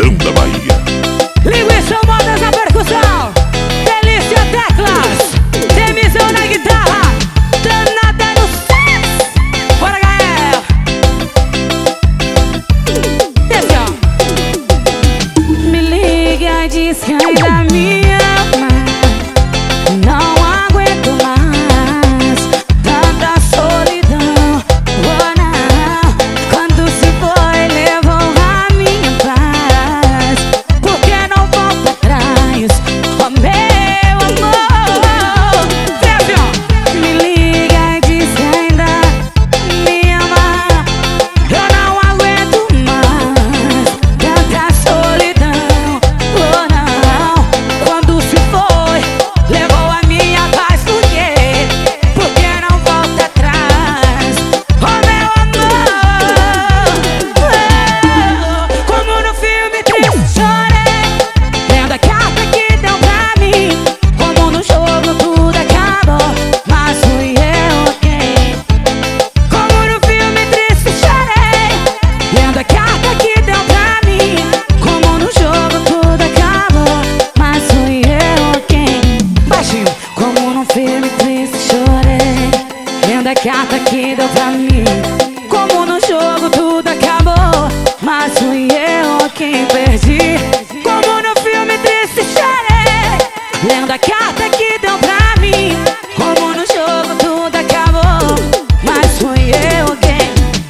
Chão da Bahia. Linguiça Modas na percussão, Delícia Teclas, Demisão na guitarra, Danada no sax. Bora, galera! Desce, ó. Me liga, diz que ainda me ama. Não aguento mais tanta solidão. Oh, não. Quando se foi, levou a minha paz. Por que não volta atrás? Oh, meu amor. Desce, ó. Me liga e diz que ainda me ama. Eu não aguento mais tanta solidão. Oh, não. Quando se foi, levou a minha paz. Por quê? Por que não volta atrás? Oh, meu amor. Como no filme triste chorei, lendo a carta que deu pra mim. Como no jogo tudo acabou, mas fui eu quem. Como no filme triste chorei, lendo a carta que deu pra mim. Como no jogo tudo acabou, mas fui eu quem. Baixinho. Como num filme triste chorei, lendo a carta que deu pra mim. Como no jogo tudo acabou, mas fui eu quem perdi. Como no filme triste chorei, lendo a carta que deu pra mim. Como no